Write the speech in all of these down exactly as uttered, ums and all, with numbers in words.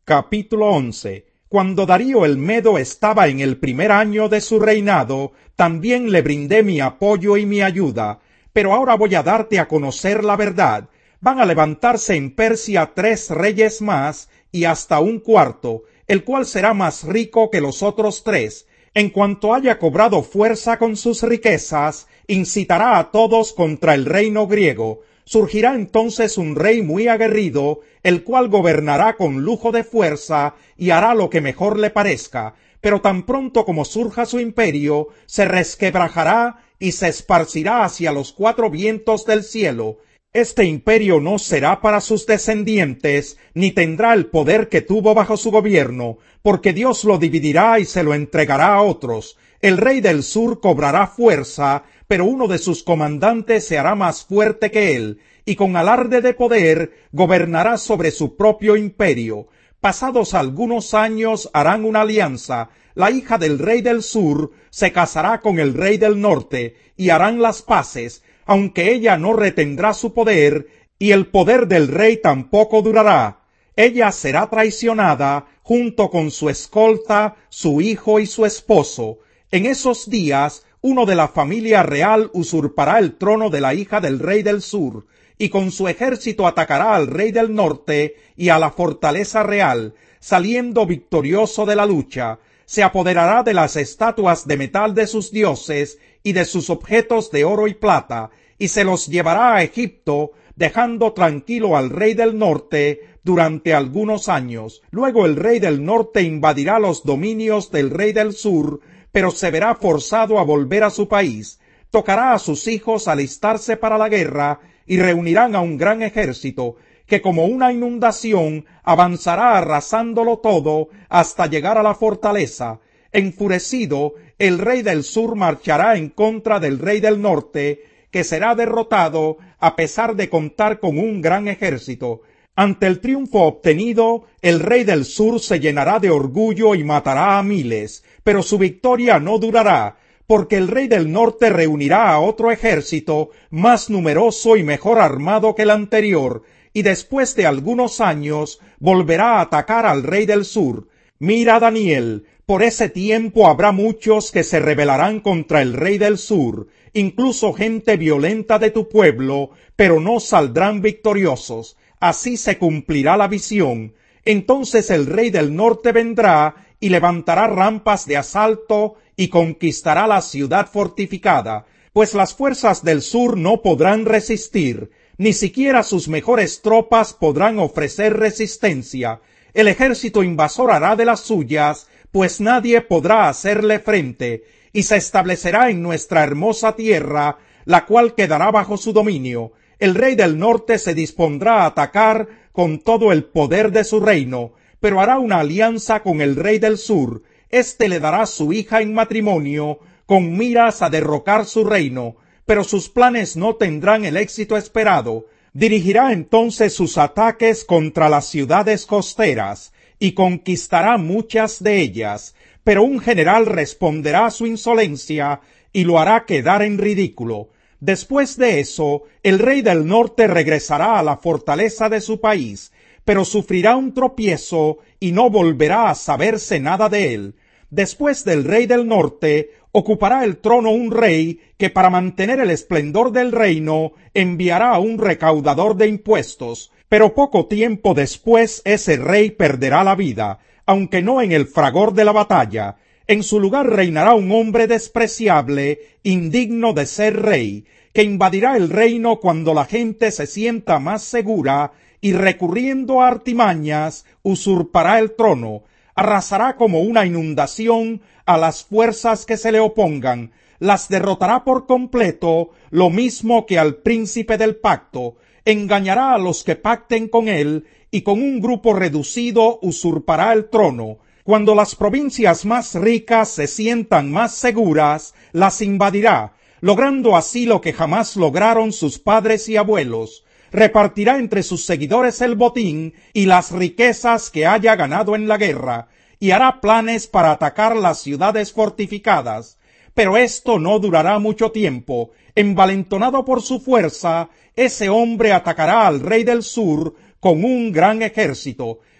Capítulo once. Cuando Darío el Medo estaba en el primer año de su reinado, también le brindé mi apoyo y mi ayuda. Pero ahora voy a darte a conocer la verdad. Van a levantarse en Persia tres reyes más y hasta un cuarto, el cual será más rico que los otros tres. En cuanto haya cobrado fuerza con sus riquezas, incitará a todos contra el reino griego. Surgirá entonces un rey muy aguerrido, el cual gobernará con lujo de fuerza y hará lo que mejor le parezca, pero tan pronto como surja su imperio, se resquebrajará y se esparcirá hacia los cuatro vientos del cielo. Este imperio no será para sus descendientes, ni tendrá el poder que tuvo bajo su gobierno, porque Dios lo dividirá y se lo entregará a otros. El rey del sur cobrará fuerza, pero uno de sus comandantes se hará más fuerte que él, y con alarde de poder gobernará sobre su propio imperio. Pasados algunos años harán una alianza. La hija del rey del sur se casará con el rey del norte, y harán las paces, aunque ella no retendrá su poder, y el poder del rey tampoco durará. Ella será traicionada, junto con su escolta, su hijo y su esposo. En esos días, uno de la familia real usurpará el trono de la hija del rey del sur, y con su ejército atacará al rey del norte y a la fortaleza real, saliendo victorioso de la lucha. Se apoderará de las estatuas de metal de sus dioses y de sus objetos de oro y plata, y se los llevará a Egipto, dejando tranquilo al rey del norte durante algunos años. Luego el rey del norte invadirá los dominios del rey del sur, pero se verá forzado a volver a su país. Tocará a sus hijos alistarse para la guerra y reunirán a un gran ejército, que como una inundación avanzará arrasándolo todo hasta llegar a la fortaleza. Enfurecido, el rey del sur marchará en contra del rey del norte, que será derrotado a pesar de contar con un gran ejército. Ante el triunfo obtenido, el rey del sur se llenará de orgullo y matará a miles, pero su victoria no durará, porque el rey del norte reunirá a otro ejército más numeroso y mejor armado que el anterior, y después de algunos años volverá a atacar al rey del sur. Mira, Daniel, por ese tiempo habrá muchos que se rebelarán contra el rey del sur, incluso gente violenta de tu pueblo, pero no saldrán victoriosos. Así se cumplirá la visión. Entonces el rey del norte vendrá y levantará rampas de asalto y conquistará la ciudad fortificada, pues las fuerzas del sur no podrán resistir, ni siquiera sus mejores tropas podrán ofrecer resistencia. El ejército invasor hará de las suyas, pues nadie podrá hacerle frente, y se establecerá en nuestra hermosa tierra, la cual quedará bajo su dominio. El rey del norte se dispondrá a atacar con todo el poder de su reino, pero hará una alianza con el rey del sur. Éste le dará su hija en matrimonio, con miras a derrocar su reino, pero sus planes no tendrán el éxito esperado. Dirigirá entonces sus ataques contra las ciudades costeras, y conquistará muchas de ellas, pero un general responderá a su insolencia y lo hará quedar en ridículo. Después de eso, el rey del norte regresará a la fortaleza de su país, pero sufrirá un tropiezo y no volverá a saberse nada de él. Después del rey del norte, ocupará el trono un rey que para mantener el esplendor del reino enviará a un recaudador de impuestos, pero poco tiempo después ese rey perderá la vida, aunque no en el fragor de la batalla. En su lugar reinará un hombre despreciable, indigno de ser rey, que invadirá el reino cuando la gente se sienta más segura y recurriendo a artimañas usurpará el trono. Arrasará como una inundación a las fuerzas que se le opongan, las derrotará por completo, lo mismo que al príncipe del pacto, engañará a los que pacten con él y con un grupo reducido usurpará el trono. Cuando las provincias más ricas se sientan más seguras, las invadirá, logrando así lo que jamás lograron sus padres y abuelos. Repartirá entre sus seguidores el botín y las riquezas que haya ganado en la guerra, y hará planes para atacar las ciudades fortificadas. Pero esto no durará mucho tiempo. Envalentonado por su fuerza, ese hombre atacará al rey del sur con un gran ejército.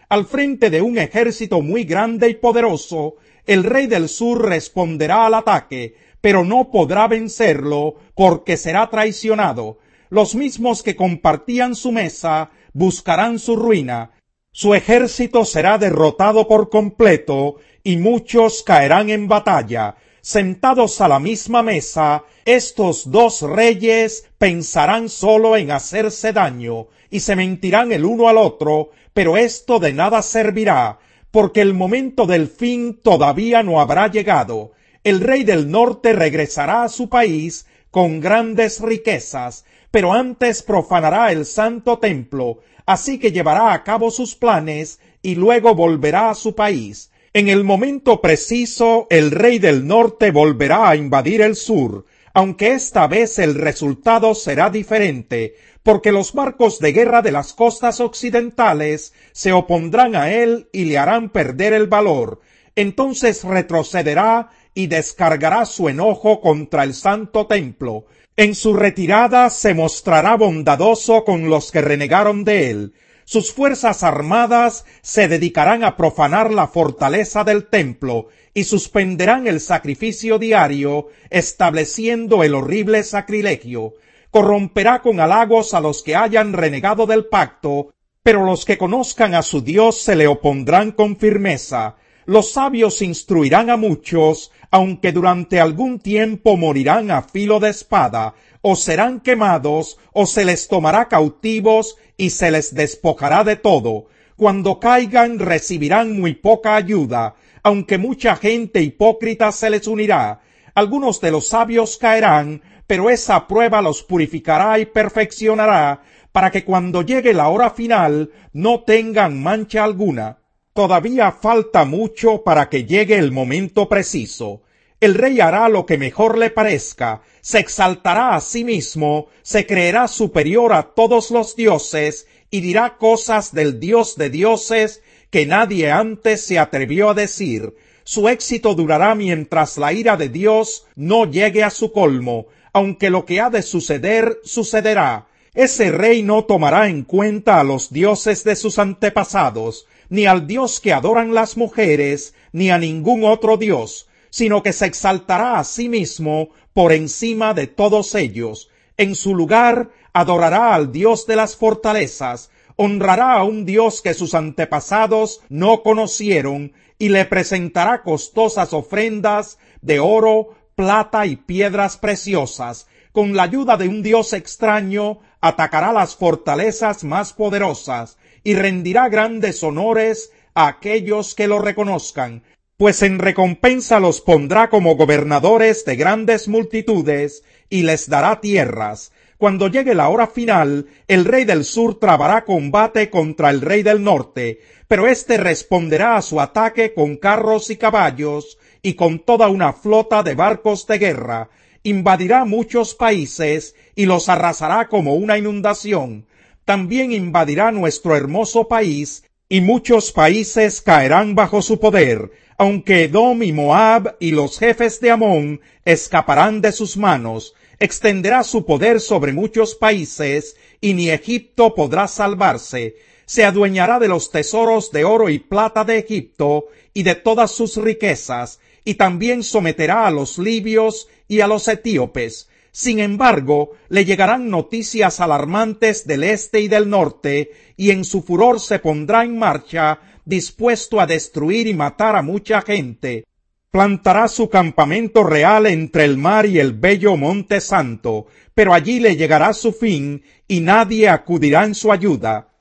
Al frente de un ejército muy grande y poderoso, el rey del sur responderá al ataque, pero no podrá vencerlo porque será traicionado. Los mismos que compartían su mesa buscarán su ruina. Su ejército será derrotado por completo y muchos caerán en batalla. Sentados a la misma mesa, estos dos reyes pensarán solo en hacerse daño y se mentirán el uno al otro, pero esto de nada servirá, porque el momento del fin todavía no habrá llegado. El rey del norte regresará a su país con grandes riquezas, pero antes profanará el santo templo, así que llevará a cabo sus planes y luego volverá a su país. En el momento preciso, el rey del norte volverá a invadir el sur, aunque esta vez el resultado será diferente, porque los barcos de guerra de las costas occidentales se opondrán a él y le harán perder el valor. Entonces retrocederá y descargará su enojo contra el santo templo. En su retirada se mostrará bondadoso con los que renegaron de él. Sus fuerzas armadas se dedicarán a profanar la fortaleza del templo y suspenderán el sacrificio diario, estableciendo el horrible sacrilegio. Corromperá con halagos a los que hayan renegado del pacto, pero los que conozcan a su Dios se le opondrán con firmeza. Los sabios instruirán a muchos, aunque durante algún tiempo morirán a filo de espada, o serán quemados, o se les tomará cautivos, y se les despojará de todo. Cuando caigan recibirán muy poca ayuda, aunque mucha gente hipócrita se les unirá. Algunos de los sabios caerán, pero esa prueba los purificará y perfeccionará, para que cuando llegue la hora final no tengan mancha alguna. Todavía falta mucho para que llegue el momento preciso. El rey hará lo que mejor le parezca, se exaltará a sí mismo, se creerá superior a todos los dioses y dirá cosas del Dios de dioses que nadie antes se atrevió a decir. Su éxito durará mientras la ira de Dios no llegue a su colmo, aunque lo que ha de suceder, sucederá. Ese rey no tomará en cuenta a los dioses de sus antepasados, ni al Dios que adoran las mujeres, ni a ningún otro Dios, sino que se exaltará a sí mismo por encima de todos ellos. En su lugar adorará al Dios de las fortalezas, honrará a un Dios que sus antepasados no conocieron, y le presentará costosas ofrendas de oro, plata y piedras preciosas. Con la ayuda de un Dios extraño, atacará las fortalezas más poderosas, y rendirá grandes honores a aquellos que lo reconozcan, pues en recompensa los pondrá como gobernadores de grandes multitudes, y les dará tierras. Cuando llegue la hora final, el rey del sur trabará combate contra el rey del norte, pero éste responderá a su ataque con carros y caballos, y con toda una flota de barcos de guerra. Invadirá muchos países, y los arrasará como una inundación. También invadirá nuestro hermoso país, y muchos países caerán bajo su poder, aunque Edom y Moab y los jefes de Amón escaparán de sus manos. Extenderá su poder sobre muchos países, y ni Egipto podrá salvarse. Se adueñará de los tesoros de oro y plata de Egipto, y de todas sus riquezas, y también someterá a los libios y a los etíopes. Sin embargo, le llegarán noticias alarmantes del este y del norte, y en su furor se pondrá en marcha, dispuesto a destruir y matar a mucha gente. Plantará su campamento real entre el mar y el bello Monte Santo, pero allí le llegará su fin, y nadie acudirá en su ayuda.